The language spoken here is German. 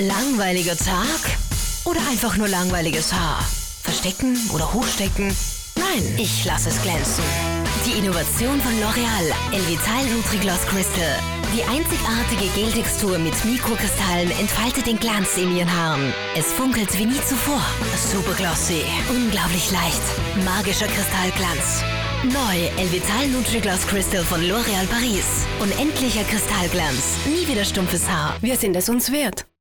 Langweiliger Tag oder einfach nur langweiliges Haar? Verstecken oder hochstecken? Nein, ich lasse es glänzen. Die Innovation von L'Oreal, Elvital Nutri-Gloss Crystal. Die einzigartige Geltextur mit Mikrokristallen entfaltet den Glanz in Ihren Haaren. Es funkelt wie nie zuvor. Super glossy, unglaublich leicht, magischer Kristallglanz. Neu Elvital Nutri-Gloss Crystal von L'Oreal Paris. Unendlicher Kristallglanz, nie wieder stumpfes Haar. Wir sind es uns wert.